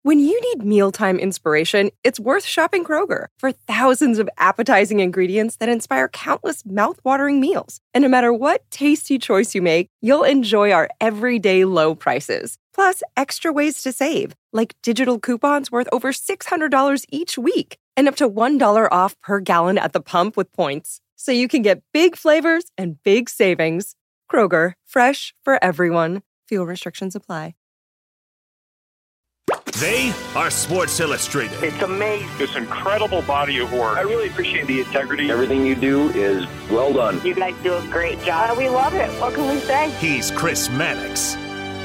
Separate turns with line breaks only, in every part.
When you need mealtime inspiration, it's worth shopping Kroger for thousands of appetizing ingredients that inspire countless mouth-watering meals. And no matter what tasty choice you make, you'll enjoy our everyday low prices. Plus, extra ways to save, like digital coupons worth over $600 each week and up to $1 off per gallon at the pump with points. So you can get big flavors and big savings. Kroger, fresh for everyone. Fuel restrictions apply.
They are Sports Illustrated.
It's amazing.
This incredible body of work.
I really appreciate the integrity.
Everything you do is well done.
You guys do a great job. We love it. What can we say?
He's Chris Mannix.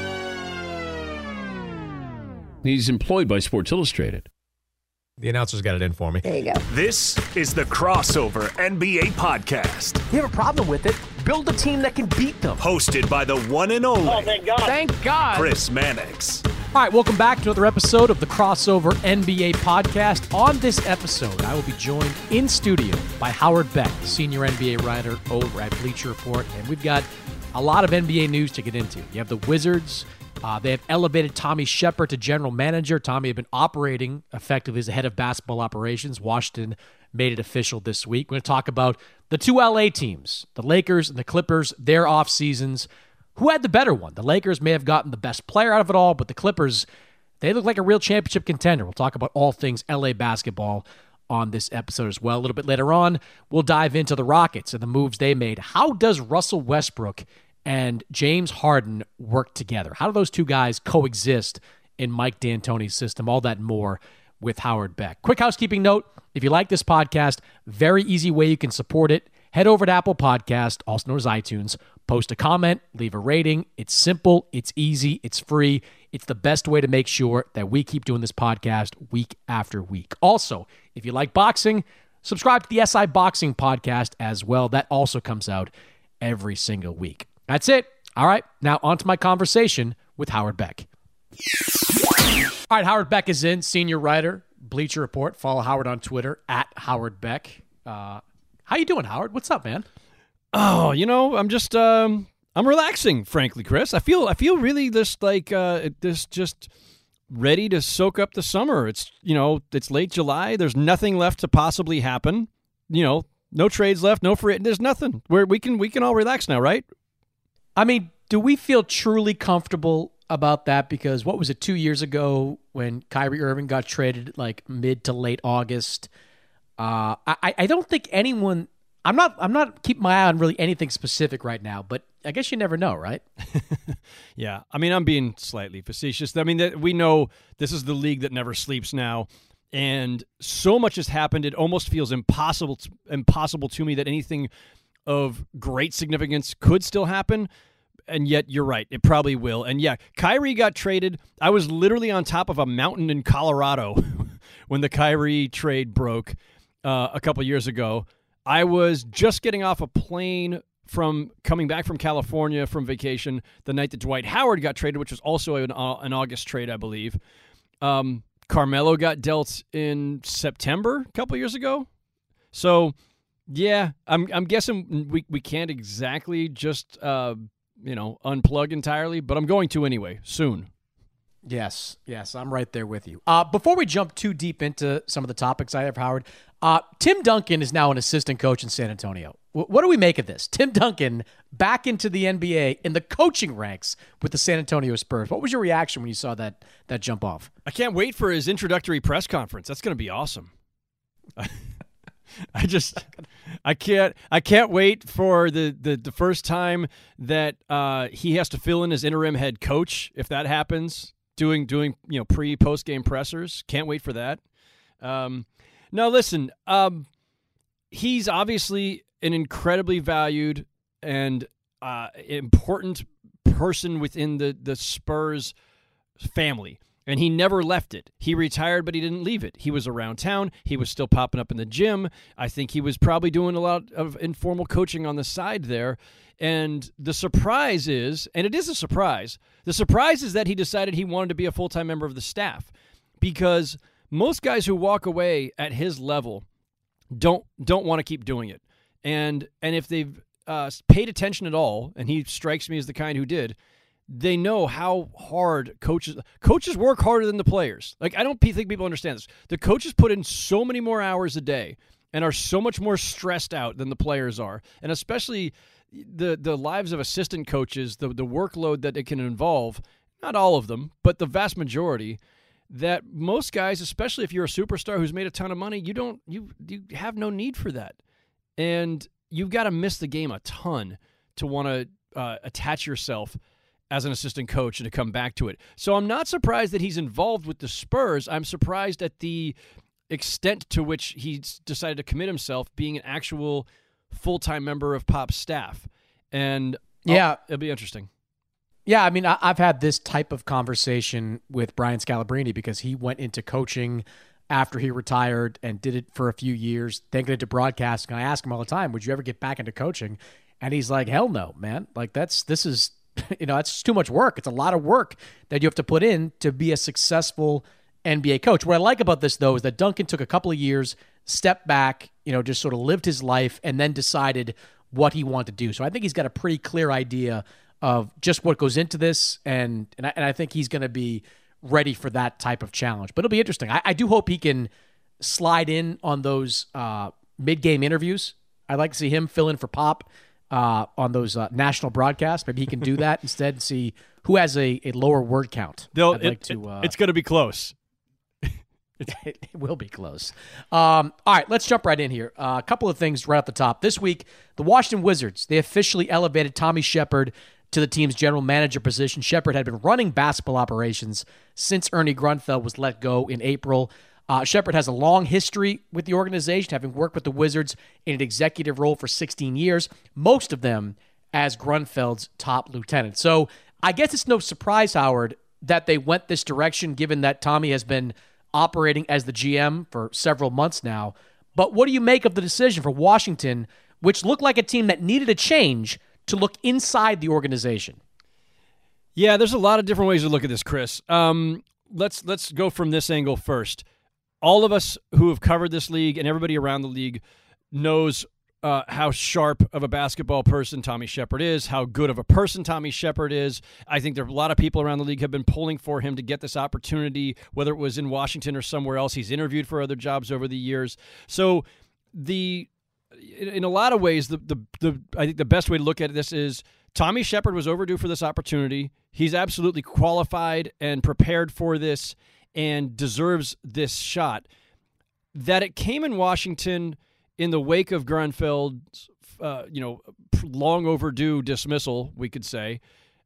He's employed by Sports Illustrated.
The announcers got it in for me.
There you go.
This is the Crossover NBA Podcast.
You have a problem with it? Build a team that can beat them.
Hosted by the one and only.
Oh, thank God.
Thank God.
Chris Mannix.
All right, welcome back to another episode of the Crossover NBA Podcast. On this episode, I will be joined in studio by Howard Beck, senior NBA writer over at Bleacher Report, and we've got a lot of NBA news to get into. You have the Wizards. They have elevated Tommy Shepard to general manager. Tommy had been operating effectively as the head of basketball operations. Washington made it official this week. We're going to talk about the two LA teams, the Lakers and the Clippers, their off seasons. Who had the better one? The Lakers may have gotten the best player out of it all, but the Clippers, they look like a real championship contender. We'll talk about all things LA basketball on this episode as well. A little bit later on, we'll dive into the Rockets and the moves they made. How does Russell Westbrook and James Harden work together? How do those two guys coexist in Mike D'Antoni's system? All that and more with Howard Beck. Quick housekeeping note, if you like this podcast, very easy way you can support it. Head over to Apple Podcast, also known as iTunes, post a comment, leave a rating. It's simple, it's easy, it's free. It's the best way to make sure that we keep doing this podcast week after week. Also, if you like boxing, subscribe to the SI Boxing Podcast as well. That also comes out every single week. That's it. All right, now on to my conversation with Howard Beck. All right, Howard Beck is in, senior writer, Bleacher Report. Follow Howard on Twitter, @Howard Beck. How you doing, Howard? What's up, man?
Oh, I'm just I'm relaxing, frankly, Chris. I feel really just ready to soak up the summer. It's it's late July. There's nothing left to possibly happen. No trades left, no free. There's nothing. We can all relax now, right?
I mean, do we feel truly comfortable about that? Because what was it, 2 years ago when Kyrie Irving got traded like mid to late August? I don't think anyone. I'm not keeping my eye on really anything specific right now, but I guess you never know, right?
Yeah, I mean, I'm being slightly facetious. I mean, we know this is the league that never sleeps now, and so much has happened. It almost feels impossible to me that anything of great significance could still happen. And yet, you're right, it probably will. And yeah, Kyrie got traded. I was literally on top of a mountain in Colorado when the Kyrie trade broke a couple years ago. I was just getting off a plane from coming back from California from vacation the night that Dwight Howard got traded, which was also an August trade, I believe. Carmelo got dealt in September a couple years ago. So, yeah, I'm guessing we can't exactly just unplug entirely, but I'm going to anyway soon.
Yes, I'm right there with you. Before we jump too deep into some of the topics I have, Howard, Tim Duncan is now an assistant coach in San Antonio. What do we make of this? Tim Duncan back into the NBA in the coaching ranks with the San Antonio Spurs. What was your reaction when you saw that jump off?
I can't wait for his introductory press conference. That's going to be awesome. I can't wait for the first time that he has to fill in as interim head coach, if that happens, doing post game pressers. Can't wait for that. No, listen, he's obviously an incredibly valued and important person within the Spurs family. And he never left it. He retired, but he didn't leave it. He was around town. He was still popping up in the gym. I think he was probably doing a lot of informal coaching on the side there. And the surprise is, and it is a surprise, the surprise is that he decided he wanted to be a full-time member of the staff, because most guys who walk away at his level don't want to keep doing it. And if they've paid attention at all, and he strikes me as the kind who did, they know how hard coaches work harder than the players. Like, I don't think people understand this. The coaches put in so many more hours a day and are so much more stressed out than the players are. And especially the lives of assistant coaches, the workload that it can involve, not all of them, but the vast majority, that most guys, especially if you're a superstar who's made a ton of money, you have no need for that. And you've got to miss the game a ton to want to attach yourself as an assistant coach and to come back to it. So I'm not surprised that he's involved with the Spurs. I'm surprised at the extent to which he's decided to commit himself, being an actual full-time member of Pop's staff. And it'll be interesting.
Yeah, I mean, I've had this type of conversation with Brian Scalabrine because he went into coaching after he retired and did it for a few years, then got into broadcasting. I ask him all the time, would you ever get back into coaching? And he's like, hell no, man. Like, this is, it's too much work. It's a lot of work that you have to put in to be a successful NBA coach. What I like about this, though, is that Duncan took a couple of years, stepped back, just sort of lived his life, and then decided what he wanted to do. So I think he's got a pretty clear idea of just what goes into this, and I think he's going to be ready for that type of challenge. But it'll be interesting. I do hope he can slide in on those mid-game interviews. I'd like to see him fill in for Pop on those national broadcasts. Maybe he can do that instead and see who has a lower word count.
It's going to be close.
It will be close. All right, let's jump right in here. A couple of things right off the top. This week, the Washington Wizards, they officially elevated Tommy Shepard to the team's general manager position. Shepard had been running basketball operations since Ernie Grunfeld was let go in April. Shepard has a long history with the organization, having worked with the Wizards in an executive role for 16 years, most of them as Grunfeld's top lieutenant. So I guess it's no surprise, Howard, that they went this direction, given that Tommy has been operating as the GM for several months now. But what do you make of the decision for Washington, which looked like a team that needed a change, to look inside the organization?
Yeah, there's a lot of different ways to look at this, Chris. Let's go from this angle first. All of us who have covered this league and everybody around the league knows how sharp of a basketball person Tommy Shepard is, how good of a person Tommy Shepard is. I think there are a lot of people around the league have been pulling for him to get this opportunity, whether it was in Washington or somewhere else. He's interviewed for other jobs over the years. So in a lot of ways, I think the best way to look at this is Tommy Shepard was overdue for this opportunity. He's absolutely qualified and prepared for this and deserves this shot. That it came in Washington in the wake of Grunfeld's, long overdue dismissal, we could say,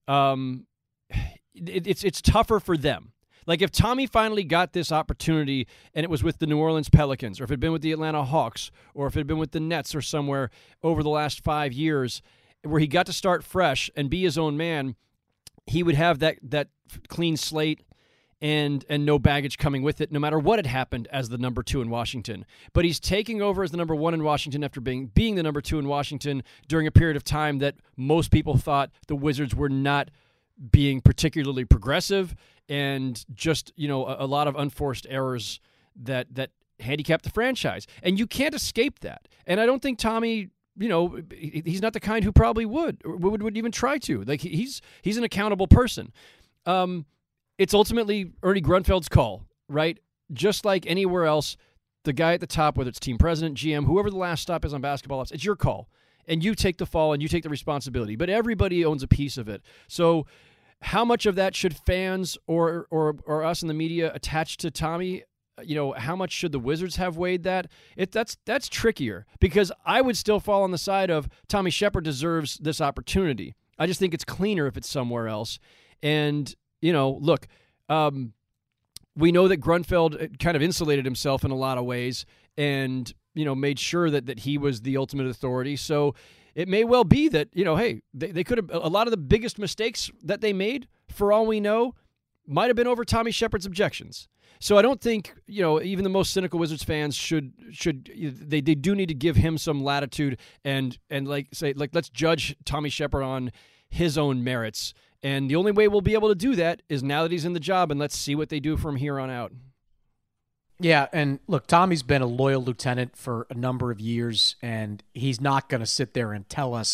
it's tougher for them. Like, if Tommy finally got this opportunity and it was with the New Orleans Pelicans, or if it had been with the Atlanta Hawks, or if it had been with the Nets or somewhere over the last 5 years, where he got to start fresh and be his own man, he would have that clean slate and no baggage coming with it, no matter what had happened as the number 2 in Washington. But he's taking over as the number 1 in Washington after being the number 2 in Washington during a period of time that most people thought the Wizards were not being particularly progressive, and just, a lot of unforced errors that handicapped the franchise. And you can't escape that. And I don't think Tommy, he's not the kind who probably would even try to. Like, he's an accountable person. It's ultimately Ernie Grunfeld's call, right? Just like anywhere else, the guy at the top, whether it's team president, GM, whoever the last stop is on basketball, it's your call. And you take the fall and you take the responsibility. But everybody owns a piece of it. So how much of that should fans or us in the media attach to Tommy? How much should the Wizards have weighed that? That's trickier, because I would still fall on the side of Tommy Shepard deserves this opportunity. I just think it's cleaner if it's somewhere else. And look, we know that Grunfeld kind of insulated himself in a lot of ways and, made sure that he was the ultimate authority. So it may well be that, hey, they could have, a lot of the biggest mistakes that they made, for all we know, might have been over Tommy Shepard's objections. So I don't think, even the most cynical Wizards fans should they do need to give him some latitude and let's judge Tommy Shepard on his own merits. And the only way we'll be able to do that is now that he's in the job, and let's see what they do from here on out.
Yeah, and look, Tommy's been a loyal lieutenant for a number of years, and he's not going to sit there and tell us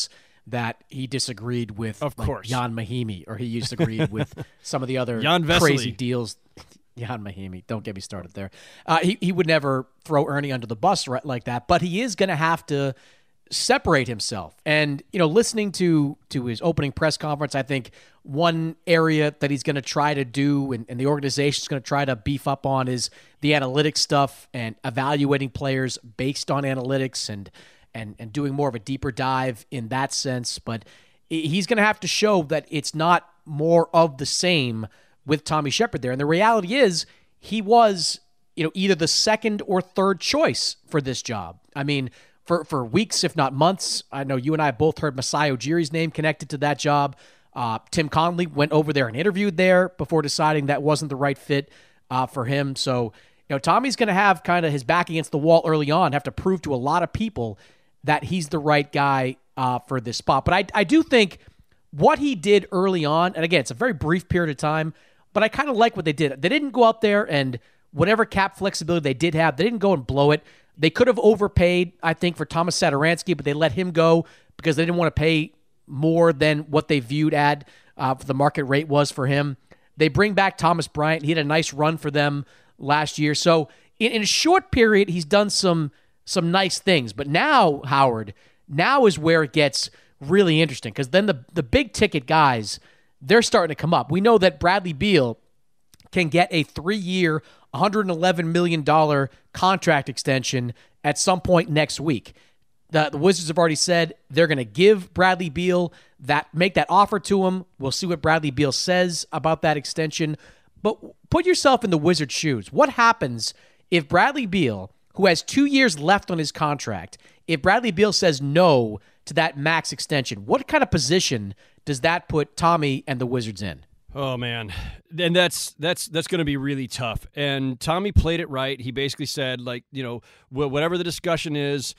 that he disagreed with
Of course.
Jan Mahimi, or he disagreed with some of the other
Jan
crazy
Vesely.
deals. Jan Mahimi, don't get me started there. He would never throw Ernie under the bus like that, but he is going to have to separate himself. And, listening to his opening press conference, I think one area that he's going to try to do and the organization is going to try to beef up on is the analytics stuff and evaluating players based on analytics and doing more of a deeper dive in that sense. But he's going to have to show that it's not more of the same with Tommy Shepard there. And the reality is he was, either the second or third choice for this job. I mean, for weeks, if not months, I know you and I both heard Masai Ujiri's name connected to that job. Tim Connolly went over there and interviewed there before deciding that wasn't the right fit for him. So, Tommy's going to have kind of his back against the wall early on, have to prove to a lot of people that he's the right guy for this spot. But I do think what he did early on, and again, it's a very brief period of time, but I kind of like what they did. They didn't go out there and whatever cap flexibility they did have, they didn't go and blow it. They could have overpaid, I think, for Thomas Satoransky, but they let him go because they didn't want to pay more than what they viewed the market rate was for him. They bring back Thomas Bryant. He had a nice run for them last year. So in a short period, he's done some nice things. But now, Howard, is where it gets really interesting because then the big ticket guys, they're starting to come up. We know that Bradley Beal can get a 3-year, $111 million contract extension at some point next week. The Wizards have already said they're going to give Bradley Beal make that offer to him. We'll see what Bradley Beal says about that extension. But put yourself in the Wizards' shoes. What happens if Bradley Beal, who has 2 years left on his contract, if Bradley Beal says no to that max extension? What kind of position does that put Tommy and the Wizards in?
Oh man, and that's going to be really tough. And Tommy played it right. He basically said, whatever the discussion is,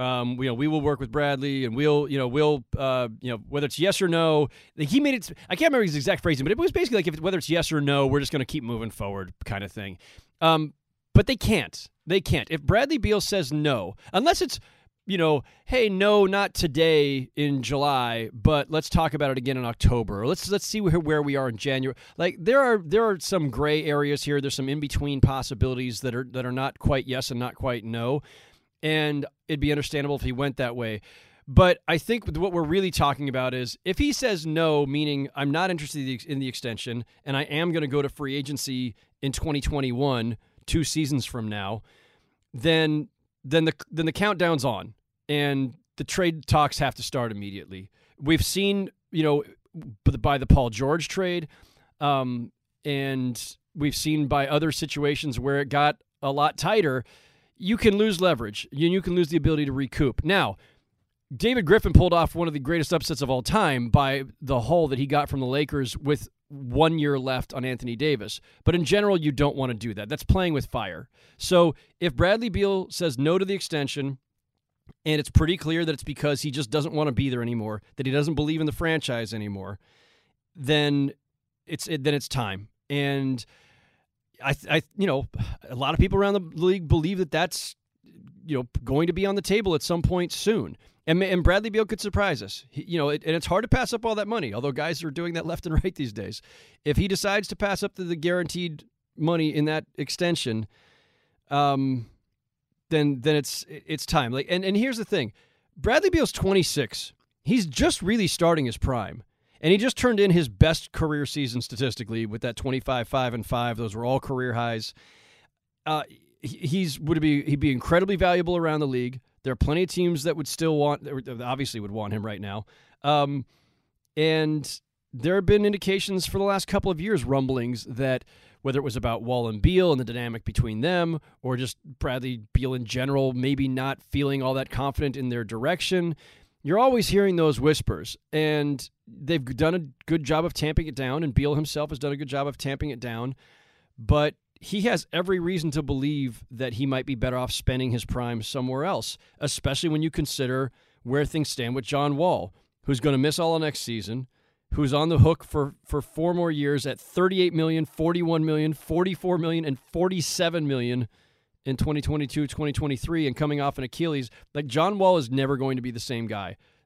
we will work with Bradley, and we'll whether it's yes or no. He made it. I can't remember his exact phrasing, but it was basically like whether it's yes or no, we're just going to keep moving forward, kind of thing. But they can't. They can't. If Bradley Beal says no, unless it's hey, no, not today in July, but let's talk about it again in October. Or let's see where we are in January. Like there are some gray areas here. There's some in between possibilities that are not quite yes and not quite no, and it'd be understandable if he went that way. But I think what we're really talking about is if he says no, meaning I'm not interested in the extension, and I am going to go to free agency in 2021, 2 seasons from now, then the countdown's on. And the trade talks have to start immediately. We've seen, by the Paul George trade, and we've seen by other situations where it got a lot tighter, you can lose leverage. You can lose the ability to recoup. Now, David Griffin pulled off one of the greatest upsets of all time by the haul that he got from the Lakers with 1 year left on Anthony Davis. But in general, you don't want to do that. That's playing with fire. So if Bradley Beal says no to the extension, and it's pretty clear that it's because he just doesn't want to be there anymore, that he doesn't believe in the franchise anymore, then it's time. And I a lot of people around the league believe that that's going to be on the table at some point soon. And Bradley Beal could surprise us. And it's hard to pass up all that money, although guys are doing that left and right these days. If he decides to pass up the guaranteed money in that extension, then it's time. And here's the thing. Bradley Beal's 26. He's just really starting his prime. And he just turned in his best career season statistically with that 25-5-5. Those were all career highs. He'd be incredibly valuable around the league. There are plenty of teams that would still obviously would want him right now. And there have been indications for the last couple of years, rumblings that whether it was about Wall and Beal and the dynamic between them, or just Bradley Beal in general, maybe not feeling all that confident in their direction, you're always hearing those whispers. And they've done a good job of tamping it down, and Beal himself has done a good job of tamping it down. But he has every reason to believe that he might be better off spending his prime somewhere else, especially when you consider where things stand with John Wall, who's going to miss all of next season, who's on the hook for 4 more years at $38 million, $41 million, $44 million, and $47 million in 2022, 2023, and coming off an Achilles. Like, John Wall is never going to be the same guy.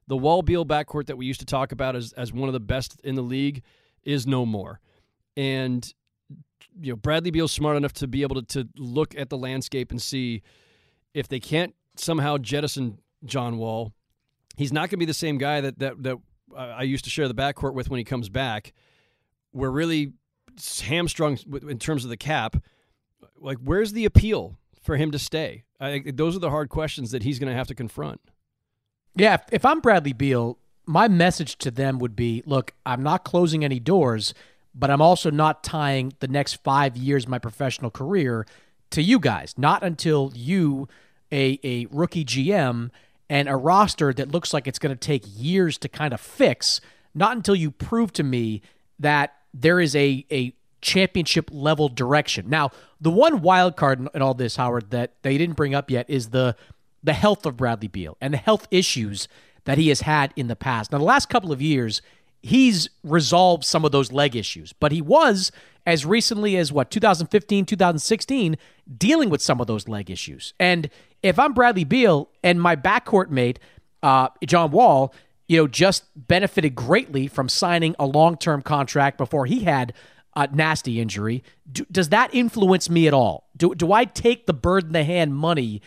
The Wall-Beal backcourt that we used to talk about as one of the best in the league is no more. And Bradley Beal's smart enough to be able to look at the landscape and see if they can't somehow jettison John Wall, he's not going to be the same guy that I used to share the backcourt with when he comes back. We're really hamstrung in terms of the cap. Like, where's the appeal for him to stay? I think those are the hard questions that he's going to have to confront.
Yeah, if I'm Bradley Beal, my message to them would be, look, I'm not closing any doors, but I'm also not tying the next 5 years of my professional career to you guys. Not until you, a rookie GM, and a roster that looks like it's going to take years to kind of fix, not until you prove to me that there is a championship-level direction. Now, the one wild card in all this, Howard, that they didn't bring up yet is the health of Bradley Beal and the health issues that he has had in the past. Now, the last couple of years, he's resolved some of those leg issues, but he was, as recently as, 2015, 2016, dealing with some of those leg issues. And if I'm Bradley Beal and my backcourt mate, John Wall, just benefited greatly from signing a long-term contract before he had a nasty injury, does that influence me at all? Do I take the bird in the hand money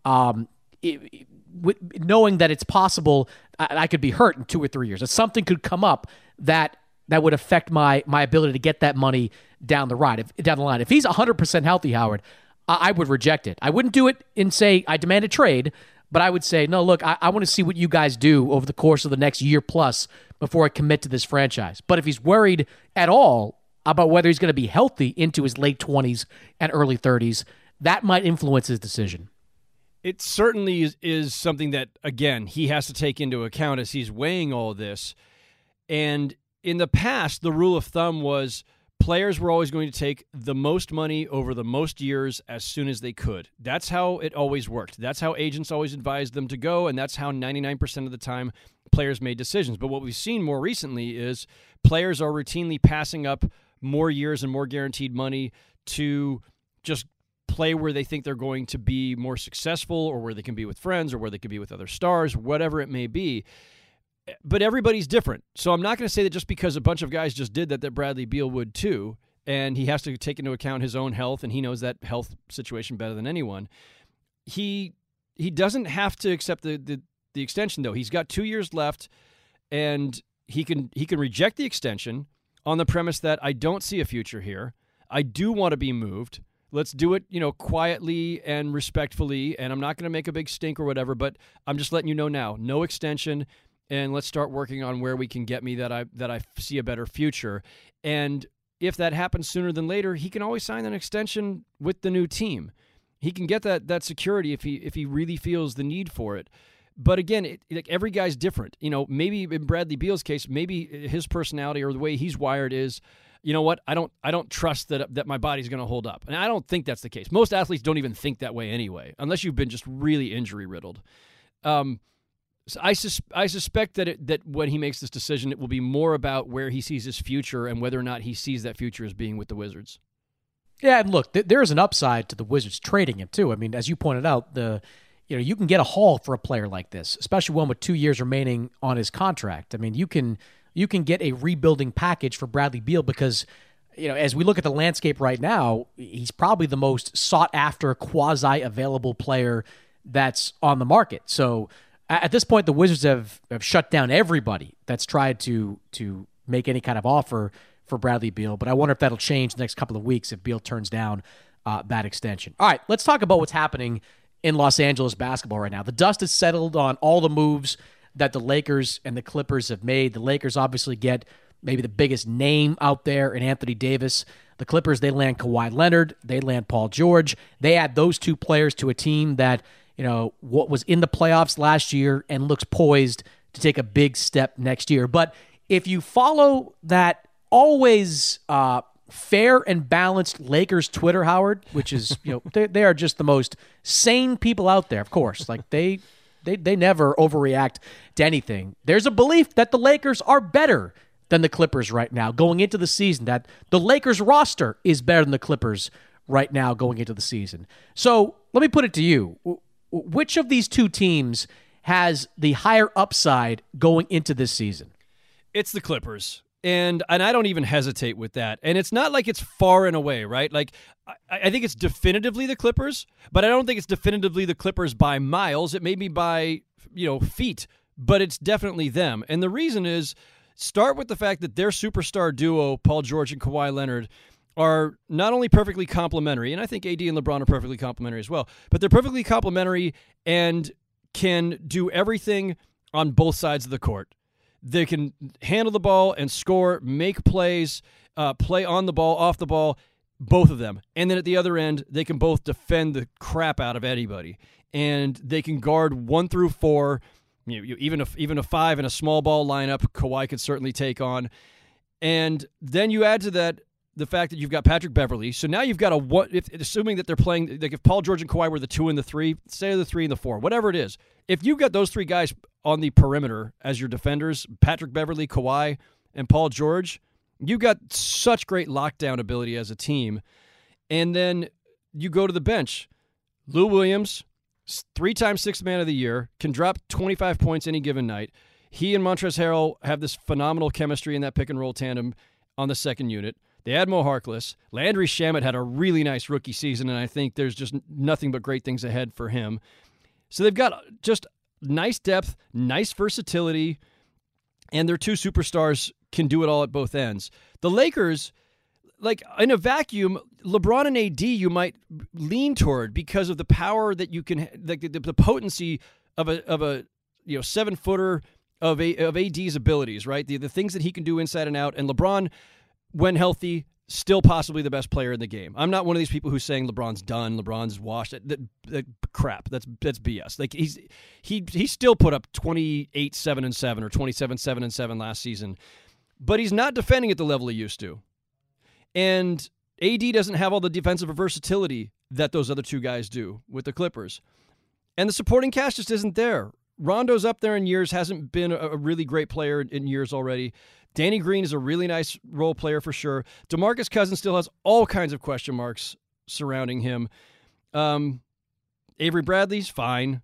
knowing that it's possible I could be hurt in 2 or 3 years, that something could come up that would affect my ability to get that money down the line? If he's 100% healthy, Howard, I would reject it. I wouldn't do it and say I demand a trade, but I would say, no, look, I want to see what you guys do over the course of the next year plus before I commit to this franchise. But if he's worried at all about whether he's going to be healthy into his late 20s and early 30s, that might influence his decision.
It certainly is something that, again, he has to take into account as he's weighing all this. And in the past, the rule of thumb was players were always going to take the most money over the most years as soon as they could. That's how it always worked. That's how agents always advised them to go, and that's how 99% of the time players made decisions. But what we've seen more recently is players are routinely passing up more years and more guaranteed money to just play where they think they're going to be more successful, or where they can be with friends, or where they can be with other stars, whatever it may be. But everybody's different. So I'm not going to say that just because a bunch of guys just did that Bradley Beal would too, and he has to take into account his own health, and he knows that health situation better than anyone. He doesn't have to accept the extension, though. He's got 2 years left, and he can reject the extension on the premise that I don't see a future here. I do want to be moved. Let's do it, quietly and respectfully, and I'm not going to make a big stink or whatever, but I'm just letting you know now, no extension, and let's start working on where we can get me that I see a better future. And if that happens sooner than later, he can always sign an extension with the new team. He can get that security if he really feels the need for it. But again, every guy's different. Maybe in Bradley Beal's case, maybe his personality or the way he's wired is, you know what, I don't trust that my body's going to hold up. And I don't think that's the case. Most athletes don't even think that way anyway, unless you've been just really injury riddled. So I suspect that when he makes this decision, it will be more about where he sees his future and whether or not he sees that future as being with the Wizards.
Yeah, and look, there is an upside to the Wizards trading him too. I mean, as you pointed out, you can get a haul for a player like this, especially one with 2 years remaining on his contract. I mean, you can get a rebuilding package for Bradley Beal because, as we look at the landscape right now, he's probably the most sought-after quasi-available player that's on the market. So at this point, the Wizards have shut down everybody that's tried to make any kind of offer for Bradley Beal, but I wonder if that'll change the next couple of weeks if Beal turns down that extension. All right, let's talk about what's happening in Los Angeles basketball right now. The dust has settled on all the moves that the Lakers and the Clippers have made. The Lakers obviously get maybe the biggest name out there in Anthony Davis. The Clippers, they land Kawhi Leonard. They land Paul George. They add those two players to a team that, what was in the playoffs last year and looks poised to take a big step next year. But if you follow that always fair and balanced Lakers Twitter, Howard, which is, they are just the most sane people out there, of course. Like they never overreact to anything. There's a belief that the Lakers are better than the Clippers right now going into the season, that the Lakers roster is better than the Clippers right now going into the season. So let me put it to you. Which of these two teams has the higher upside going into this season?
It's the Clippers. And I don't even hesitate with that. And it's not like it's far and away, right? Like, I think it's definitively the Clippers, but I don't think it's definitively the Clippers by miles. It may be by, feet, but it's definitely them. And the reason is, start with the fact that their superstar duo, Paul George and Kawhi Leonard, are not only perfectly complementary, and I think AD and LeBron are perfectly complementary as well, but they're perfectly complementary and can do everything on both sides of the court. They can handle the ball and score, make plays, play on the ball, off the ball, both of them. And then at the other end, they can both defend the crap out of anybody. And they can guard 1 through 4, even a 5 in a small ball lineup, Kawhi could certainly take on. And then you add to that the fact that you've got Patrick Beverley. So now you've got assuming that they're playing, like if Paul George and Kawhi were the 2 and the 3, say the 3 and the 4, whatever it is. If you've got those 3 guys on the perimeter as your defenders, Patrick Beverley, Kawhi, and Paul George, you got such great lockdown ability as a team. And then you go to the bench. Lou Williams, 3-time Sixth Man of the Year, can drop 25 points any given night. He and Montrezl Harrell have this phenomenal chemistry in that pick-and-roll tandem on the second unit. They add Mo Harkless. Landry Shamet had a really nice rookie season, and I think there's just nothing but great things ahead for him. So they've got just nice depth, nice versatility, and their 2 superstars can do it all at both ends. The Lakers, like in a vacuum, LeBron and AD you might lean toward because of the power that you can, the potency of a 7-footer of AD's abilities, right? The things that he can do inside and out, and LeBron, when healthy, still possibly the best player in the game. I'm not one of these people who's saying LeBron's done, LeBron's washed. That crap. That's BS. Like he still put up 28-7-7 or 27-7-7 last season, but he's not defending at the level he used to. And AD doesn't have all the defensive versatility that those other 2 guys do with the Clippers. And the supporting cast just isn't there. Rondo's up there in years, hasn't been a really great player in years already. Danny Green is a really nice role player for sure. DeMarcus Cousins still has all kinds of question marks surrounding him. Avery Bradley's fine.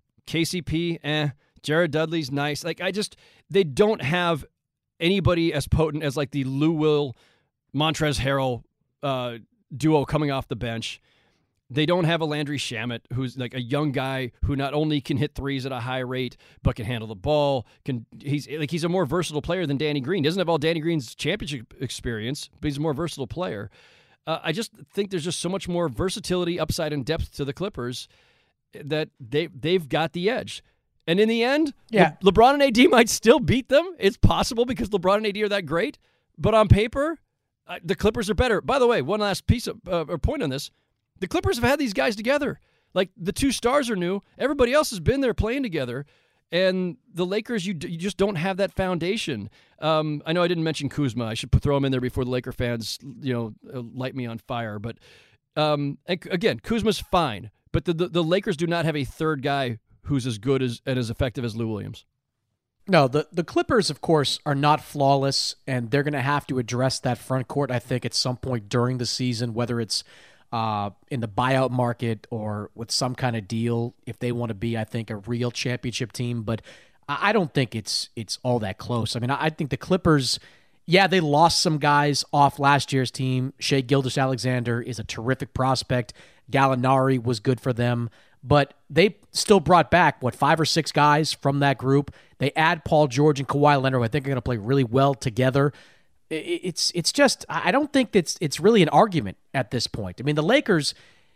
KCP, Jared Dudley's nice. They don't have anybody as potent as like the Lou Will, Montrezl Harrell duo coming off the bench. They don't have a Landry Shamet, who's like a young guy who not only can hit threes at a high rate, but can handle the ball. He's a more versatile player than Danny Green. Doesn't have all Danny Green's championship experience, but he's a more versatile player. I just think there's just so much more versatility, upside, and depth to the Clippers that they've got the edge. And in the end, LeBron and AD might still beat them. It's possible because LeBron and AD are that great. But on paper, the Clippers are better. By the way, one last piece of point on this. The Clippers have had these guys together. Like, the 2 stars are new. Everybody else has been there playing together. And the Lakers, you just don't have that foundation. I know I didn't mention Kuzma. I should throw him in there before the Laker fans, light me on fire. But, again, Kuzma's fine. But the Lakers do not have a third guy who's as good and as effective as Lou Williams.
No, the Clippers, of course, are not flawless, and they're going to have to address that front court, I think, at some point during the season, whether it's in the buyout market or with some kind of deal if they want to be, I think, a real championship team. But I don't think it's all that close. I mean, I think the Clippers, they lost some guys off last year's team. Shai Gilgeous-Alexander is a terrific prospect. Gallinari was good for them. But they still brought back, 5 or 6 guys from that group. They add Paul George and Kawhi Leonard, who I think are going to play really well together. It's just, I don't think it's really an argument at this point. I mean, the Lakers,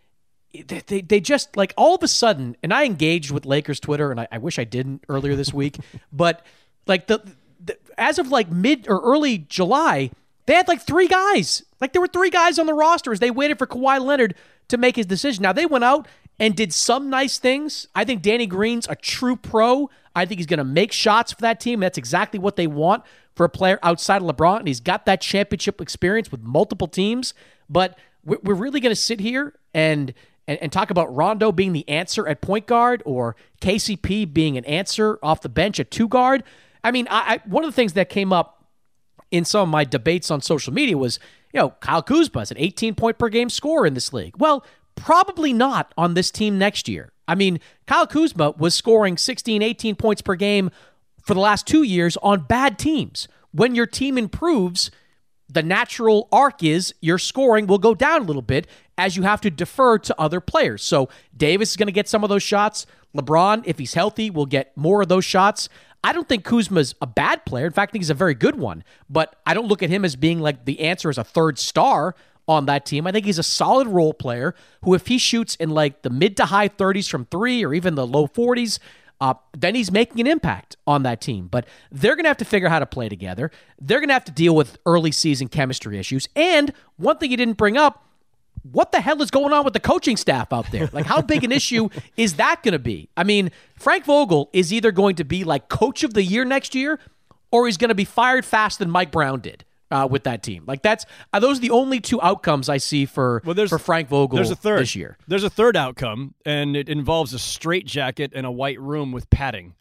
they just, like, all of a sudden, and I engaged with Lakers Twitter, and I wish I didn't earlier this week, but like as of like mid or early July, they had like 3 guys. Like, there were 3 guys on the roster as they waited for Kawhi Leonard to make his decision. Now, they went out and did some nice things. I think Danny Green's a true pro. I think he's going to make shots for that team. That's exactly what they want for a player outside of LeBron, and he's got that championship experience with multiple teams. But we're really going to sit here and talk about Rondo being the answer at point guard or KCP being an answer off the bench at 2 guard. I mean, one of the things that came up in some of my debates on social media was, Kyle Kuzma is an 18-point-per-game scorer in this league. Well, probably not on this team next year. I mean, Kyle Kuzma was scoring 16, 18 points per game for the last 2 years on bad teams. When your team improves, the natural arc is your scoring will go down a little bit as you have to defer to other players. So Davis is going to get some of those shots. LeBron, if he's healthy, will get more of those shots. I don't think Kuzma's a bad player. In fact, I think he's a very good one. But I don't look at him as being like the answer as a third star on that team. I think he's a solid role player who, if he shoots in like the mid to high 30s from three or even the low 40s, then he's making an impact on that team. But they're going to have to figure out how to play together. They're going to have to deal with early season chemistry issues. And one thing you didn't bring up, what the hell is going on with the coaching staff out there? Like, how big an issue is that going to be? I mean, Frank Vogel is either going to be like coach of the year next year, or he's going to be fired faster than Mike Brown did with that team. Like, those are the only two outcomes I see for Frank Vogel this year.
There's a third outcome, and it involves a straitjacket and a white room with padding.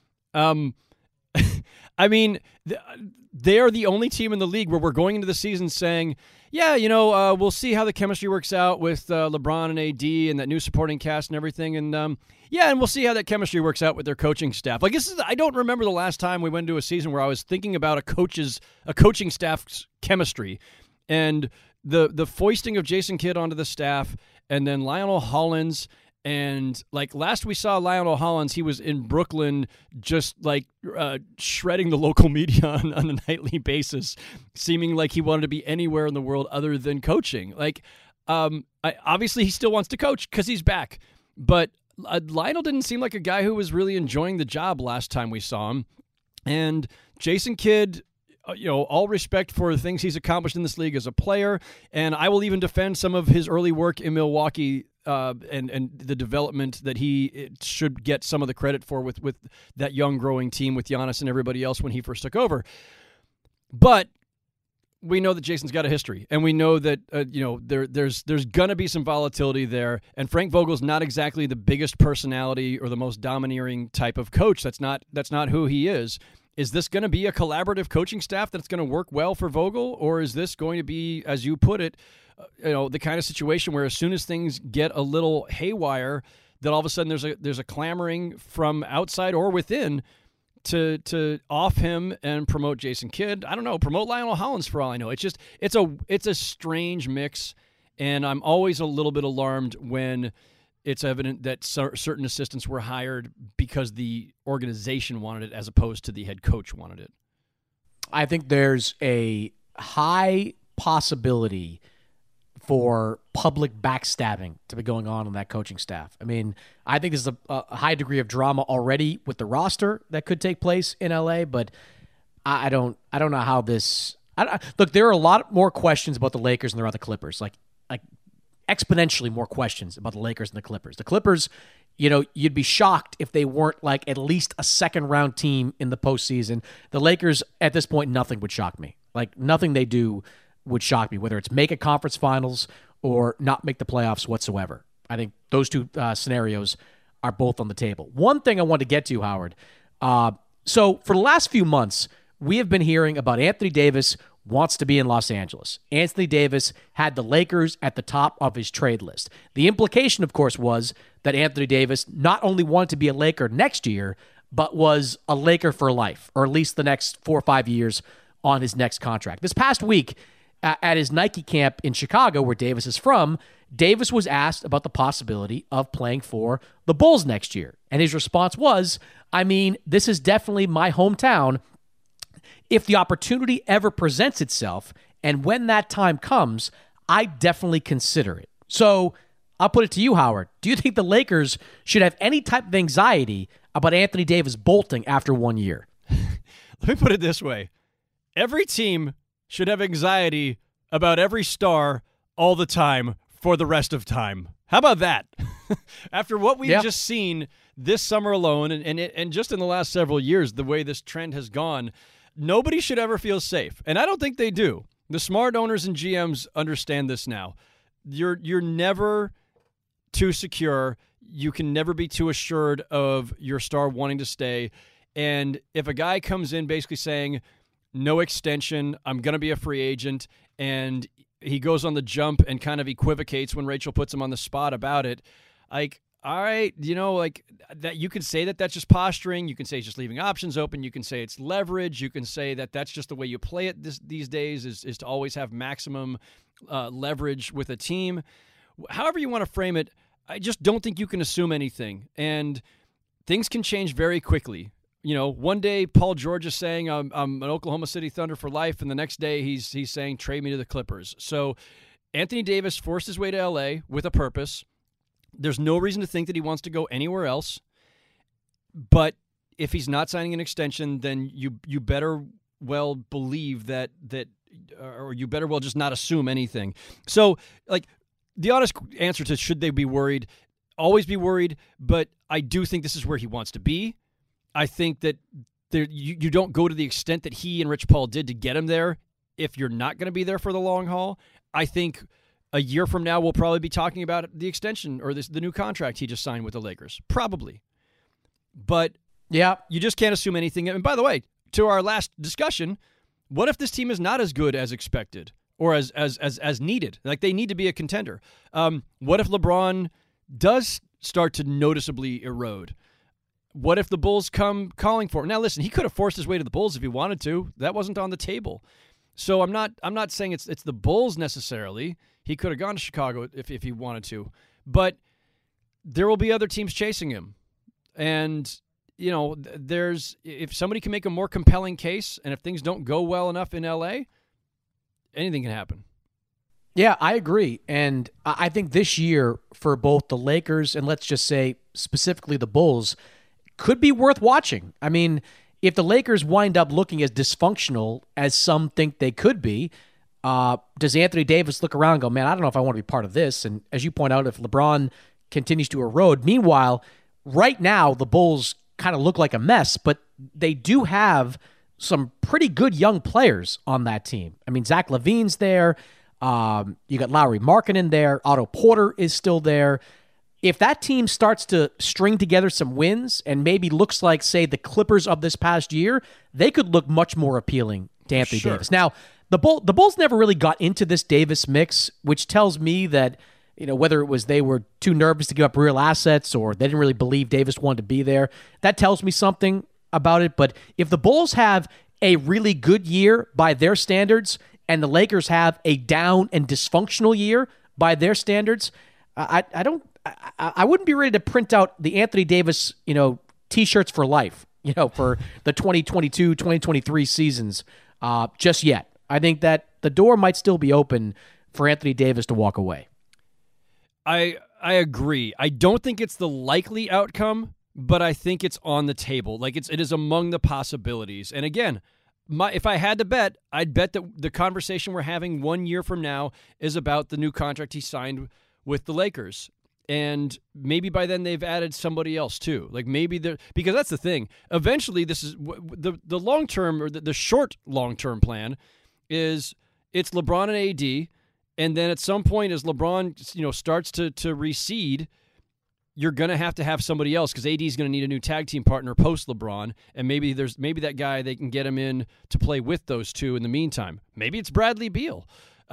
I mean, they are the only team in the league where we're going into the season saying, yeah, we'll see how the chemistry works out with LeBron and AD and that new supporting cast and everything. And and we'll see how that chemistry works out with their coaching staff. Like, I don't remember the last time we went into a season where I was thinking about a coaching staff's chemistry, and the foisting of Jason Kidd onto the staff, and then Lionel Hollins. And like last we saw Lionel Hollins, he was in Brooklyn just like shredding the local media on a nightly basis, seeming like he wanted to be anywhere in the world other than coaching. Like, obviously he still wants to coach because he's back. But Lionel didn't seem like a guy who was really enjoying the job last time we saw him. And Jason Kidd, all respect for the things he's accomplished in this league as a player. And I will even defend some of his early work in Milwaukee and the development that he should get some of the credit for with that young growing team with Giannis and everybody else when he first took over. But we know that Jason's got a history, and we know that there's gonna be some volatility there. And Frank Vogel's not exactly the biggest personality or the most domineering type of coach. That's not who he is. Is this going to be a collaborative coaching staff that's going to work well for Vogel, or is this going to be, as you put it, the kind of situation where as soon as things get a little haywire, that all of a sudden there's a clamoring from outside or within to off him and promote Jason Kidd? I don't know, promote Lionel Hollins for all I know. It's a strange mix, and I'm always a little bit alarmed when it's evident that certain assistants were hired because the organization wanted it as opposed to the head coach wanted it.
I think there's a high possibility for public backstabbing to be going on that coaching staff. I mean, I think there's a high degree of drama already with the roster that could take place in LA, but I don't know how this. Look, there are a lot more questions about the Lakers than there are the Clippers. Like exponentially more questions about the Lakers and the Clippers. The Clippers, you'd be shocked if they weren't like at least a second-round team in the postseason. The Lakers, at this point, nothing would shock me. Like, nothing they do would shock me, whether it's make a conference finals or not make the playoffs whatsoever. I think those two scenarios are both on the table. One thing I want to get to, Howard. So for the last few months, we have been hearing about Anthony Davis wants to be in Los Angeles. Anthony Davis had the Lakers at the top of his trade list. The implication, of course, was that Anthony Davis not only wanted to be a Laker next year, but was a Laker for life, or at least the next 4 or 5 years on his next contract. This past week, at his Nike camp in Chicago, where Davis is from, Davis was asked about the possibility of playing for the Bulls next year. And his response was, this is definitely my hometown. If the opportunity ever presents itself, and when that time comes, I definitely consider it. So I'll put it to you, Howard. Do you think the Lakers should have any type of anxiety about Anthony Davis bolting after 1 year?
Let me put it this way. Every team should have anxiety about every star all the time for the rest of time. How about that? After what we've just seen this summer alone, and just in the last several years, the way this trend has gone, nobody should ever feel safe. And I don't think they do. The smart owners and GMs understand this now. You're never too secure. You can never be too assured of your star wanting to stay. And if a guy comes in basically saying, no extension, I'm going to be a free agent, and he goes on the jump and kind of equivocates when Rachel puts him on the spot about it, all right, like that, you can say that that's just posturing. You can say it's just leaving options open. You can say it's leverage. You can say that that's just the way you play it these days is to always have maximum leverage with a team. However you want to frame it, I just don't think you can assume anything. And things can change very quickly. One day Paul George is saying I'm an Oklahoma City Thunder for life, and the next day he's saying trade me to the Clippers. So Anthony Davis forced his way to L.A. with a purpose. There's no reason to think that he wants to go anywhere else. But if he's not signing an extension, then you better well believe that or you better well just not assume anything. So, like, the honest answer to should they be worried, always be worried, but I do think this is where he wants to be. I think that you don't go to the extent that he and Rich Paul did to get him there if you're not going to be there for the long haul. I think a year from now we'll probably be talking about the extension or the new contract he just signed with the Lakers. Probably. But yeah, you just can't assume anything. And by the way, to our last discussion, what if this team is not as good as expected or as needed? Like, they need to be a contender. What if LeBron does start to noticeably erode? What if the Bulls come calling for him? Now, listen, he could have forced his way to the Bulls if he wanted to. That wasn't on the table. So I'm not saying it's the Bulls necessarily. He could have gone to Chicago if he wanted to. But there will be other teams chasing him. And, if somebody can make a more compelling case, and if things don't go well enough in L.A., anything can happen.
Yeah, I agree. And I think this year for both the Lakers and let's just say specifically the Bulls could be worth watching. I mean, if the Lakers wind up looking as dysfunctional as some think they could be, does Anthony Davis look around and go, man, I don't know if I want to be part of this? And as you point out, if LeBron continues to erode, meanwhile, right now the Bulls kind of look like a mess, but they do have some pretty good young players on that team. I mean, Zach LaVine's there. You got Lauri Markkanen there. Otto Porter is still there. If that team starts to string together some wins and maybe looks like, say, the Clippers of this past year, they could look much more appealing to Anthony Davis. Now, the Bulls never really got into this Davis mix, which tells me that, whether it was they were too nervous to give up real assets or they didn't really believe Davis wanted to be there, that tells me something about it. But if the Bulls have a really good year by their standards and the Lakers have a down and dysfunctional year by their standards, I wouldn't be ready to print out the Anthony Davis, T-shirts for life, for the 2022, 2023 seasons just yet. I think that the door might still be open for Anthony Davis to walk away.
I agree. I don't think it's the likely outcome, but I think it's on the table. Like, it is among the possibilities. And again, if I had to bet, I'd bet that the conversation we're having 1 year from now is about the new contract he signed with the Lakers. And maybe by then they've added somebody else too. Like, maybe because that's the thing. Eventually, this is the long-term or the short long-term plan is it's LeBron and AD. And then at some point, as LeBron, starts to recede, you're going to have somebody else because AD is going to need a new tag team partner post LeBron, and maybe that guy they can get him in to play with those two in the meantime. Maybe it's Bradley Beal,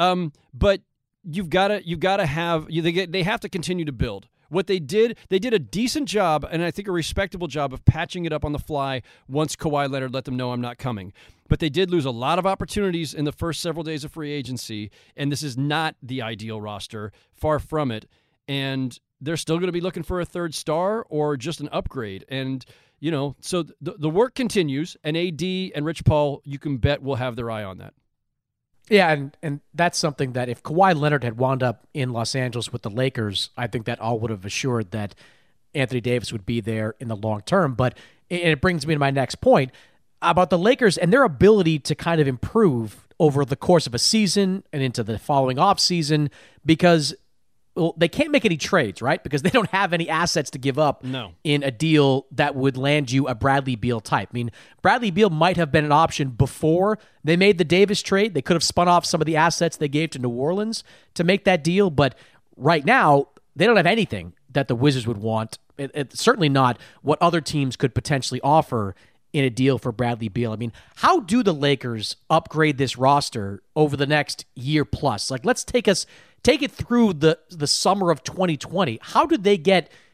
but you've got to have they have to continue to build. What they did a decent job, and I think a respectable job of patching it up on the fly once Kawhi Leonard let them know I'm not coming. But they did lose a lot of opportunities in the first several days of free agency, and this is not the ideal roster, far from it. And they're still going to be looking for a third star or just an upgrade. And, so the work continues, and AD and Rich Paul, you can bet, will have their eye on that.
Yeah, and that's something that if Kawhi Leonard had wound up in Los Angeles with the Lakers, I think that all would have assured that Anthony Davis would be there in the long term. But it brings me to my next point about the Lakers and their ability to kind of improve over the course of a season and into the following offseason because they can't make any trades, right? Because they don't have any assets to give up in a deal that would land you a Bradley Beal type. I mean, Bradley Beal might have been an option before they made the Davis trade. They could have spun off some of the assets they gave to New Orleans to make that deal. But right now, they don't have anything that the Wizards would want. It's certainly not what other teams could potentially offer in a deal for Bradley Beal. I mean, how do the Lakers upgrade this roster over the next year plus? Like, let's take it through the summer of 2020. How did they get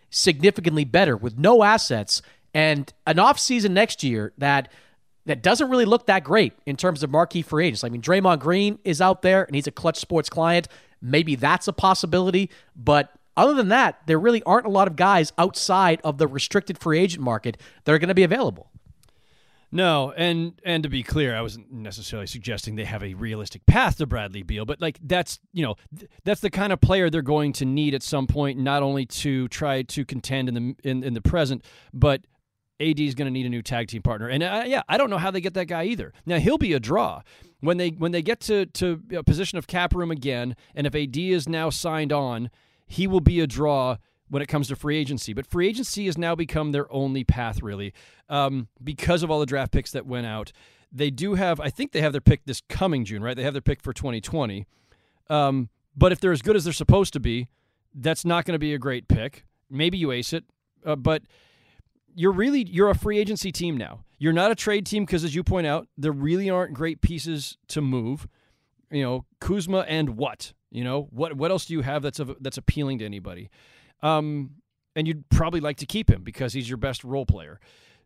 significantly better with no assets and an offseason next year that doesn't really look that great in terms of marquee free agents. I mean, Draymond Green is out there, and he's a Clutch Sports client. Maybe that's a possibility, but other than that, there really aren't a lot of guys outside of the restricted free agent market that are going to be available.
No, and to be clear, I wasn't necessarily suggesting they have a realistic path to Bradley Beal, but like that's the kind of player they're going to need at some point, not only to try to contend in the present, but AD is going to need a new tag team partner. And I don't know how they get that guy either. Now he'll be a draw when they get to a position of cap room again, and if AD is now signed on, he will be a draw when it comes to free agency. But free agency has now become their only path, really, because of all the draft picks that went out. They do have, I think they have their pick this coming June, right? They have their pick for 2020. But if they're as good as they're supposed to be, that's not going to be a great pick. Maybe you ace it, but you're a free agency team now. You're not a trade team because, as you point out, there really aren't great pieces to move. Kuzma and what? What else do you have that's appealing to anybody? And you'd probably like to keep him because he's your best role player,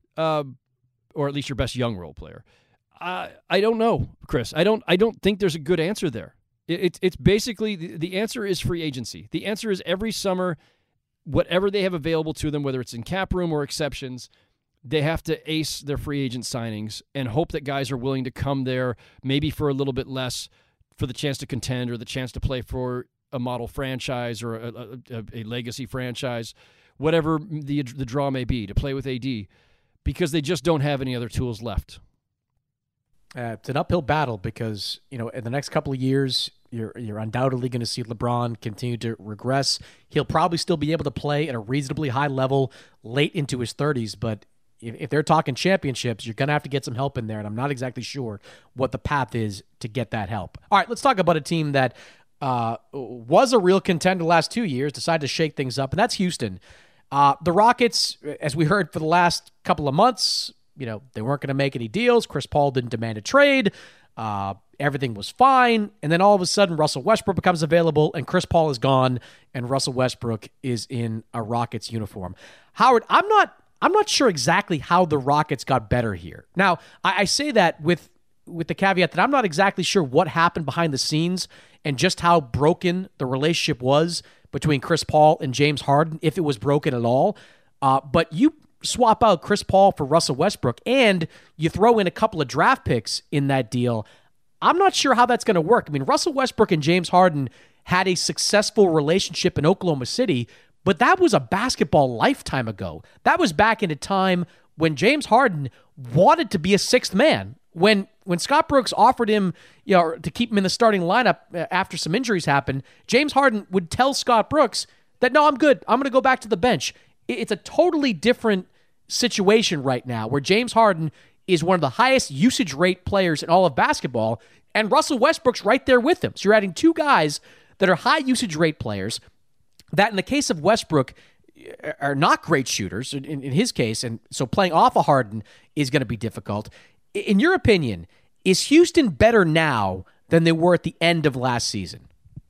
or at least your best young role player. I don't know, Chris. I don't think there's a good answer there. It's basically the answer is free agency. The answer is every summer, whatever they have available to them, whether it's in cap room or exceptions, they have to ace their free agent signings and hope that guys are willing to come there, maybe for a little bit less, for the chance to contend or the chance to play for a model franchise or a legacy franchise, whatever the draw may be, to play with AD, because they just don't have any other tools left.
It's an uphill battle because, in the next couple of years, you're undoubtedly going to see LeBron continue to regress. He'll probably still be able to play at a reasonably high level late into his 30s, but if they're talking championships, you're going to have to get some help in there, and I'm not exactly sure what the path is to get that help. All right, let's talk about a team that was a real contender the last 2 years, decided to shake things up, and that's Houston. The Rockets, as we heard for the last couple of months, they weren't going to make any deals. Chris Paul didn't demand a trade. Everything was fine. And then all of a sudden, Russell Westbrook becomes available, and Chris Paul is gone, and Russell Westbrook is in a Rockets uniform. Howard, I'm not sure exactly how the Rockets got better here. Now, I say that with the caveat that I'm not exactly sure what happened behind the scenes and just how broken the relationship was between Chris Paul and James Harden, if it was broken at all. But you swap out Chris Paul for Russell Westbrook, and you throw in a couple of draft picks in that deal. I'm not sure how that's going to work. I mean, Russell Westbrook and James Harden had a successful relationship in Oklahoma City, but that was a basketball lifetime ago. That was back in a time when James Harden wanted to be a sixth man. When Scott Brooks offered him, to keep him in the starting lineup after some injuries happened, James Harden would tell Scott Brooks that, no, I'm good. I'm going to go back to the bench. It's a totally different situation right now where James Harden is one of the highest usage rate players in all of basketball, and Russell Westbrook's right there with him. So you're adding two guys that are high usage rate players that, in the case of Westbrook, are not great shooters in his case, and so playing off of Harden is going to be difficult. In your opinion, is Houston better now than they were at the end of last season?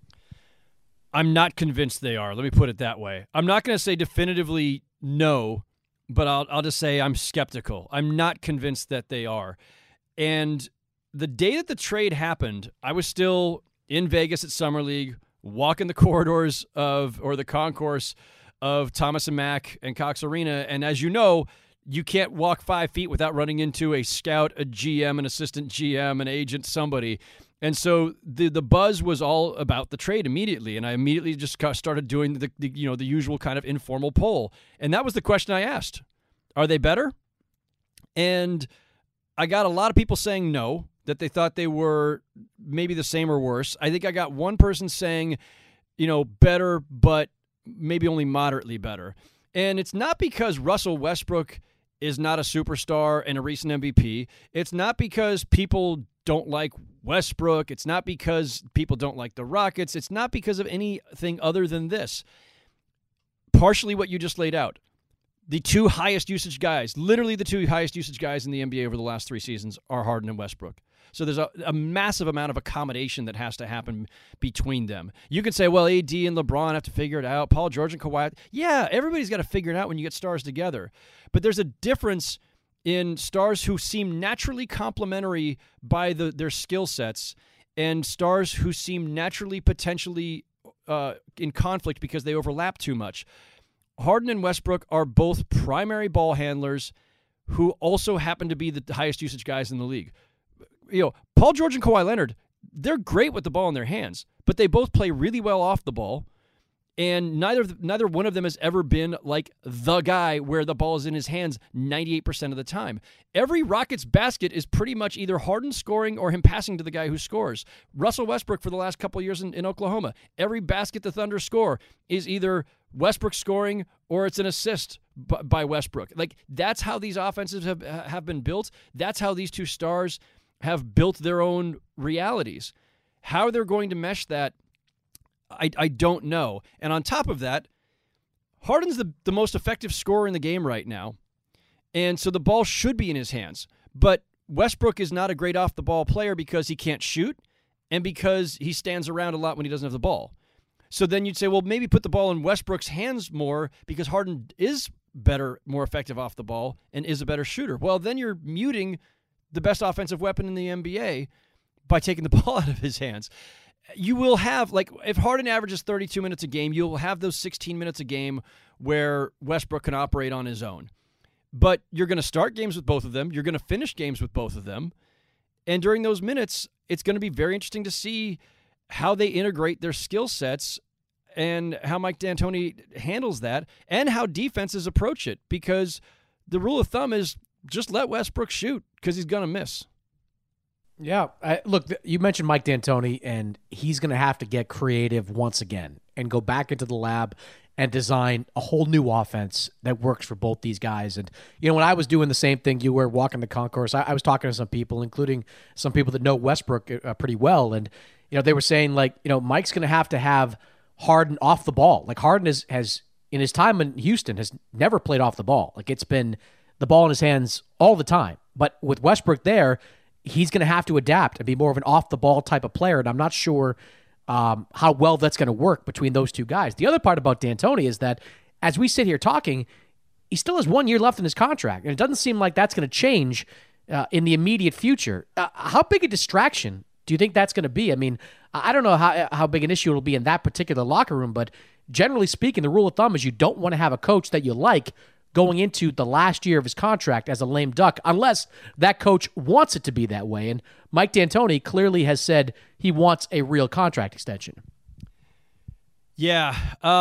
I'm not convinced they are. Let me put it that way. I'm not going to say definitively no, but I'll just say I'm skeptical. I'm not convinced that they are. And the day that the trade happened, I was still in Vegas at Summer League, walking the corridors or the concourse of Thomas & Mack and Cox Arena. And as you know, you can't walk 5 feet without running into a scout, a GM, an assistant GM, an agent, somebody. And so the buzz was all about the trade immediately, and I immediately just started doing the usual kind of informal poll. And that was the question I asked. Are they better? And I got a lot of people saying no, that they thought they were maybe the same or worse. I think I got one person saying, better, but maybe only moderately better. And it's not because Russell Westbrook is not a superstar and a recent MVP. It's not because people don't like Westbrook. It's not because people don't like the Rockets. It's not because of anything other than this. Partially what you just laid out. The two highest usage guys, literally the two highest usage guys in the NBA over the last 3 seasons are Harden and Westbrook. So there's a massive amount of accommodation that has to happen between them. You can say, well, AD and LeBron have to figure it out. Paul George and Kawhi. Yeah, everybody's got to figure it out when you get stars together. But there's a difference in stars who seem naturally complementary by their skill sets and stars who seem naturally potentially in conflict because they overlap too much. Harden and Westbrook are both primary ball handlers who also happen to be the highest usage guys in the league. Paul George and Kawhi Leonard, they're great with the ball in their hands, but they both play really well off the ball. And neither one of them has ever been like the guy where the ball is in his hands 98% of the time. Every Rockets basket is pretty much either Harden scoring or him passing to the guy who scores. Russell Westbrook for the last couple of years in Oklahoma, every basket the Thunder score is either Westbrook scoring or it's an assist by Westbrook. Like, that's how these offenses have been built. That's how these two stars have built their own realities. How they're going to mesh that, I don't know. And on top of that, Harden's the most effective scorer in the game right now. And so the ball should be in his hands. But Westbrook is not a great off-the-ball player because he can't shoot and because he stands around a lot when he doesn't have the ball. So then you'd say, well, maybe put the ball in Westbrook's hands more because Harden is better, more effective off the ball and is a better shooter. Well, then you're muting the best offensive weapon in the NBA by taking the ball out of his hands. You will have, like, if Harden averages 32 minutes a game, you'll have those 16 minutes a game where Westbrook can operate on his own. But you're going to start games with both of them. You're going to finish games with both of them. And during those minutes, it's going to be very interesting to see how they integrate their skill sets and how Mike D'Antoni handles that and how defenses approach it. Because the rule of thumb is just let Westbrook shoot because he's going to miss.
Yeah, look, you mentioned Mike D'Antoni, and he's going to have to get creative once again and go back into the lab and design a whole new offense that works for both these guys. And, when I was doing the same thing you were walking the concourse, I was talking to some people, including some people that know Westbrook pretty well, and, they were saying, like, Mike's going to have Harden off the ball. Like, Harden has in his time in Houston, has never played off the ball. Like, it's been the ball in his hands all the time. But with Westbrook there, he's going to have to adapt and be more of an off-the-ball type of player, and I'm not sure how well that's going to work between those two guys. The other part about D'Antoni is that as we sit here talking, he still has 1 year left in his contract, and it doesn't seem like that's going to change in the immediate future. How big a distraction do you think that's going to be? I mean, I don't know how big an issue it'll be in that particular locker room, but generally speaking, the rule of thumb is you don't want to have a coach that you like going into the last year of his contract as a lame duck, unless that coach wants it to be that way. And Mike D'Antoni clearly has said he wants a real contract extension.
Yeah.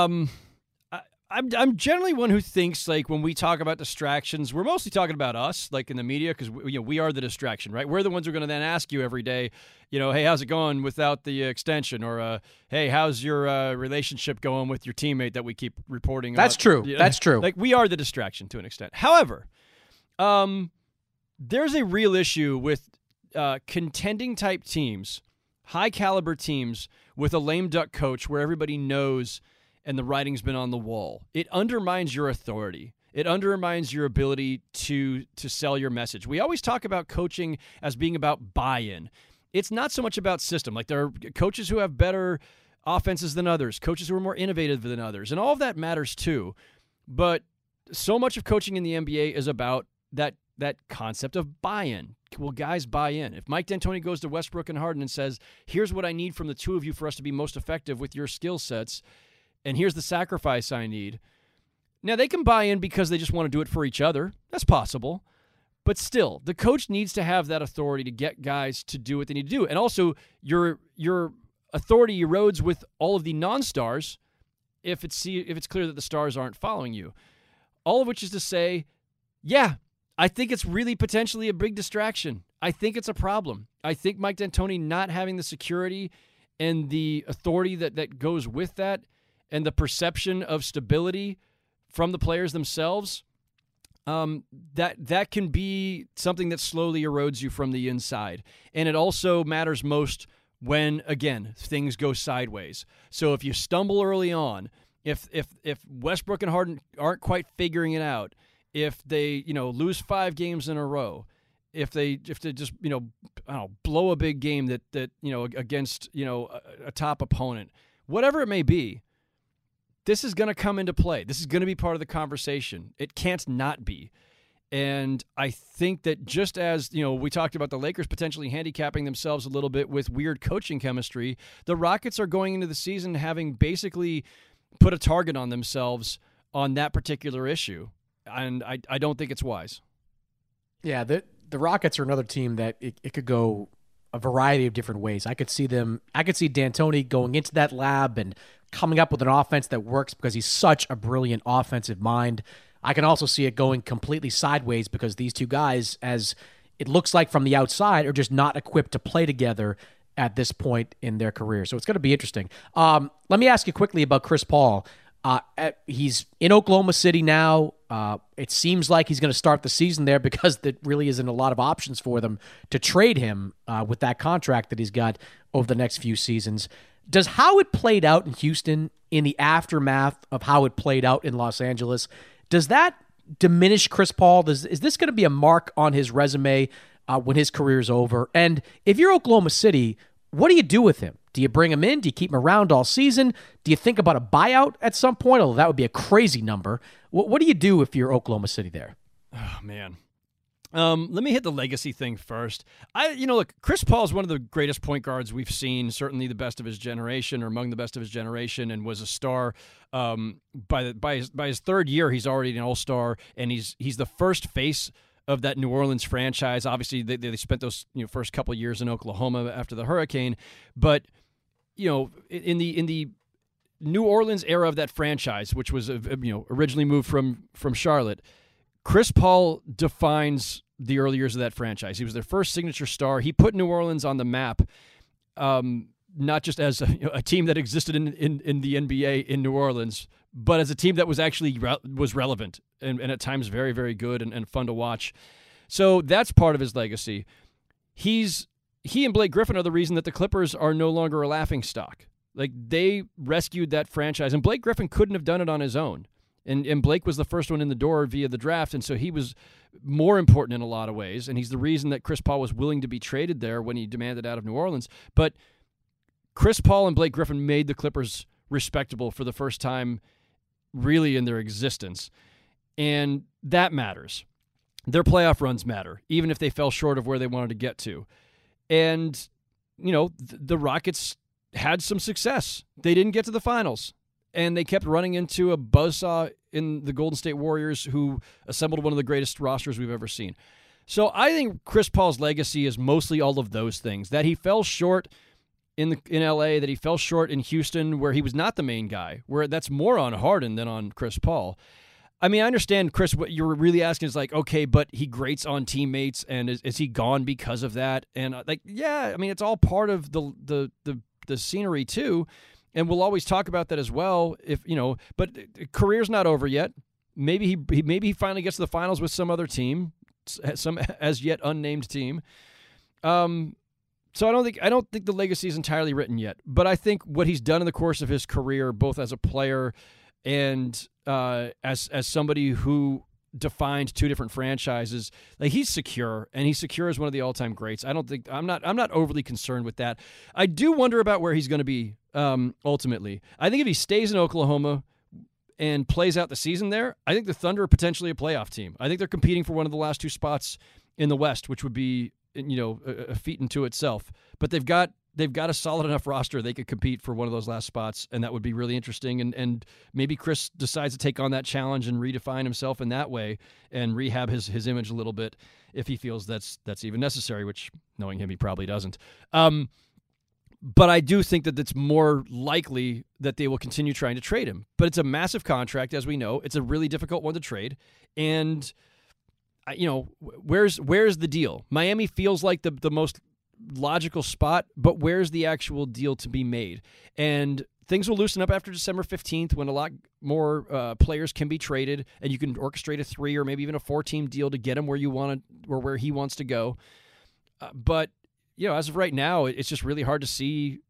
I'm generally one who thinks, like, when we talk about distractions, we're mostly talking about us, like in the media, because we are the distraction, right? We're the ones who are going to then ask you every day, hey, how's it going without the extension? Or, hey, how's your relationship going with your teammate that we keep reporting
That's
about?
true. That's true.
Like, we are the distraction to an extent. However, there's a real issue with contending type teams, high caliber teams with a lame duck coach where everybody knows and the writing's been on the wall. It undermines your authority. It undermines your ability to sell your message. We always talk about coaching as being about buy-in. It's not so much about system. Like, there are coaches who have better offenses than others, coaches who are more innovative than others, and all of that matters too. But so much of coaching in the NBA is about that concept of buy-in. Will guys buy in? If Mike D'Antoni goes to Westbrook and Harden and says, here's what I need from the two of you for us to be most effective with your skill sets, and here's the sacrifice I need. Now, they can buy in because they just want to do it for each other. That's possible. But still, the coach needs to have that authority to get guys to do what they need to do. And also, your authority erodes with all of the non-stars if it's clear that the stars aren't following you. All of which is to say, yeah, I think it's really potentially a big distraction. I think it's a problem. I think Mike D'Antoni not having the security and the authority that goes with that and the perception of stability from the players themselves, that can be something that slowly erodes you from the inside. And it also matters most when, again, things go sideways. So if you stumble early on, if Westbrook and Harden aren't quite figuring it out, if they lose 5 games in a row, if they just I don't know, blow a big game that against a top opponent, whatever it may be, this is going to come into play. This is going to be part of the conversation. It can't not be. And I think that just as, we talked about the Lakers potentially handicapping themselves a little bit with weird coaching chemistry, the Rockets are going into the season having basically put a target on themselves on that particular issue. And I don't think it's wise.
Yeah, the Rockets are another team that it could go a variety of different ways. I could see D'Antoni going into that lab and coming up with an offense that works because he's such a brilliant offensive mind. I can also see it going completely sideways because these two guys, as it looks like from the outside, are just not equipped to play together at this point in their career. So it's going to be interesting. Let me ask you quickly about Chris Paul. He's in Oklahoma City now. It seems like he's going to start the season there because there really isn't a lot of options for them to trade him with that contract that he's got over the next few seasons. Does how it played out in Houston, in the aftermath of how it played out in Los Angeles, does that diminish Chris Paul? Is this going to be a mark on his resume when his career's over? And if you're Oklahoma City, what do you do with him? Do you bring him in? Do you keep him around all season? Do you think about a buyout at some point? Although that would be a crazy number. What do you do if you're Oklahoma City there?
Oh, man. Let me hit the legacy thing first. Look, Chris Paul is one of the greatest point guards we've seen, certainly the best of his generation or among the best of his generation, and was a star. By his third year, he's already an all-star, and he's the first face of that New Orleans franchise. Obviously, they spent those first couple of years in Oklahoma after the hurricane, but in the New Orleans era of that franchise, which was originally moved from Charlotte, Chris Paul defines the early years of that franchise. He was their first signature star. He put New Orleans on the map, not just as a team that existed in the NBA in New Orleans, but as a team that was actually was relevant and at times very, very good and fun to watch. So that's part of his legacy. He and Blake Griffin are the reason that the Clippers are no longer a laughingstock. Like, they rescued that franchise, and Blake Griffin couldn't have done it on his own. And Blake was the first one in the door via the draft, and so he was more important in a lot of ways, and he's the reason that Chris Paul was willing to be traded there when he demanded out of New Orleans. But Chris Paul and Blake Griffin made the Clippers respectable for the first time really in their existence, and that matters. Their playoff runs matter, even if they fell short of where they wanted to get to. And, the Rockets had some success. They didn't get to the finals. And they kept running into a buzzsaw in the Golden State Warriors, who assembled one of the greatest rosters we've ever seen. So I think Chris Paul's legacy is mostly all of those things. That he fell short in LA, that he fell short in Houston, where he was not the main guy, where that's more on Harden than on Chris Paul. I mean, I understand, Chris, what you're really asking is like, okay, but he grates on teammates, and is he gone because of that? And it's all part of the scenery too. And we'll always talk about that as well. But career's not over yet. Maybe he finally gets to the finals with some other team, some as yet unnamed team. So I don't think the legacy is entirely written yet. But I think what he's done in the course of his career, both as a player and as somebody who defined two different franchises, like, he's secure, and he's secure as one of the all-time greats. I'm not overly concerned with that. I do wonder about where he's going to be ultimately. I think if he stays in Oklahoma and plays out the season there, I think the Thunder are potentially a playoff team. I think they're competing for one of the last two spots in the West, which would be a feat into itself. But they've got a solid enough roster they could compete for one of those last spots, and that would be really interesting. And maybe Chris decides to take on that challenge and redefine himself in that way and rehab his image a little bit if he feels that's even necessary, which, knowing him, he probably doesn't. But I do think that it's more likely that they will continue trying to trade him. But it's a massive contract, as we know. It's a really difficult one to trade. And, where's the deal? Miami feels like the most logical spot, but where's the actual deal to be made? And things will loosen up after December 15th when a lot more players can be traded, and you can orchestrate a 3 or maybe even a 4-team deal to get him where you want to, or where he wants to go. But as of right now, it's just really hard to see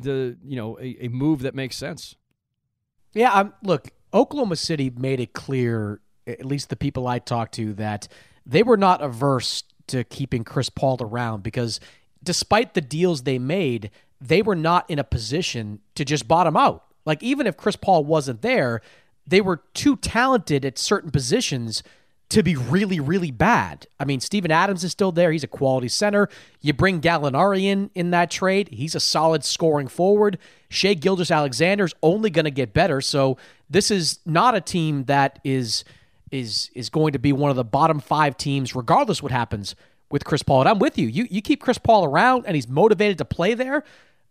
a move that makes sense.
Yeah, look, Oklahoma City made it clear, at least the people I talked to, that they were not averse to keeping Chris Paul around, because despite the deals they made, they were not in a position to just bottom out. Like, even if Chris Paul wasn't there, they were too talented at certain positions to be really, really bad. I mean, Steven Adams is still there. He's a quality center. You bring Gallinari in that trade. He's a solid scoring forward. Shai Gilgeous-Alexander's only going to get better. So this is not a team that is going to be one of the bottom 5 teams, regardless what happens with Chris Paul. And I'm with you. You keep Chris Paul around and he's motivated to play there,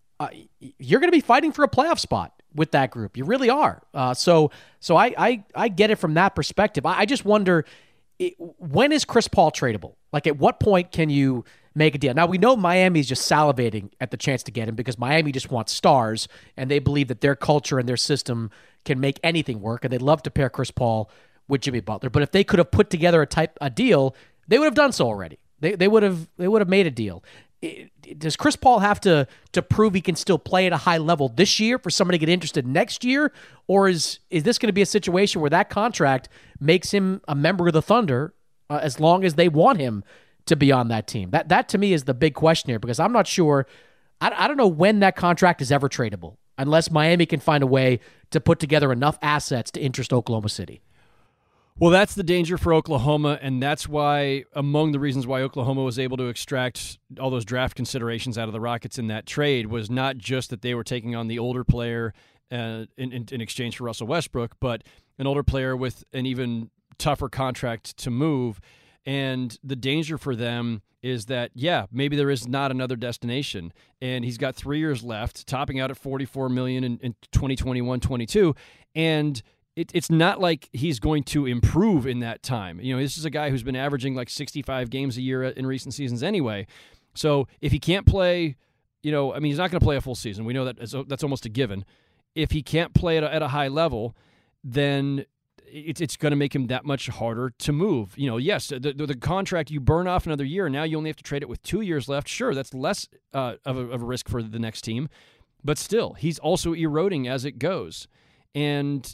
you're going to be fighting for a playoff spot with that group. You really are. So I get it from that perspective. I just wonder, when is Chris Paul tradable? Like, at what point can you make a deal? Now, we know Miami's just salivating at the chance to get him because Miami just wants stars, and they believe that their culture and their system can make anything work, and they'd love to pair Chris Paul with Jimmy Butler. But if they could have put together a deal, they would have done so already. They would have made a deal. Does Chris Paul have to prove he can still play at a high level this year for somebody to get interested next year? Or is this going to be a situation where that contract makes him a member of the Thunder as long as they want him to be on that team? That to me is the big question here, because I'm not sure. I don't know when that contract is ever tradable unless Miami can find a way to put together enough assets to interest Oklahoma City.
Well, that's the danger for Oklahoma, and that's why, among the reasons why Oklahoma was able to extract all those draft considerations out of the Rockets in that trade, was not just that they were taking on the older player in exchange for Russell Westbrook, but an older player with an even tougher contract to move. And the danger for them is that, maybe there is not another destination, and he's got 3 years left, topping out at $44 million in 2021-22, and it's not like he's going to improve in that time. You know, this is a guy who's been averaging like 65 games a year in recent seasons anyway. So if he can't play, he's not going to play a full season. We know that that's almost a given. If he can't play at a high level, then it's going to make him that much harder to move. Yes, the contract, you burn off another year, and now you only have to trade it with 2 years left. Sure, that's less of a risk for the next team, but still, he's also eroding as it goes. And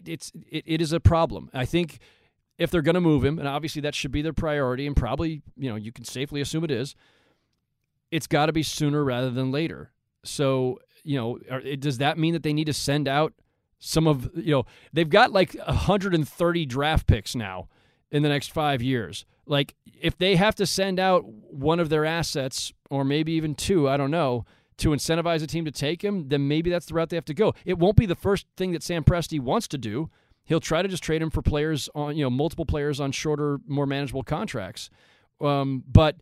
it is a problem. I think if they're going to move him, and obviously that should be their priority, and probably, you can safely assume it is, it's got to be sooner rather than later. So, does that mean that they need to send out some of, they've got like 130 draft picks now in the next 5 years. Like, if they have to send out one of their assets, or maybe even two, I don't know, to incentivize a team to take him, then maybe that's the route they have to go. It won't be the first thing that Sam Presti wants to do. He'll try to just trade him for players on, multiple players on shorter, more manageable contracts. But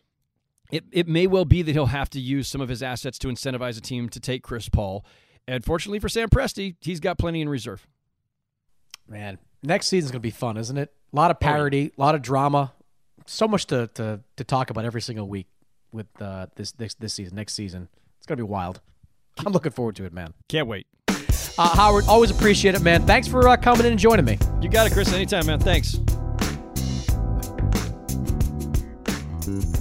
it may well be that he'll have to use some of his assets to incentivize a team to take Chris Paul. And fortunately for Sam Presti, he's got plenty in reserve.
Man, next season's going to be fun, isn't it? A lot of parody, a lot of drama. So much to talk about every single week with this season, next season. It's going to be wild. I'm looking forward to it, man.
Can't wait.
Howard, always appreciate it, man. Thanks for coming in and joining me.
You got it, Chris. Anytime, man. Thanks.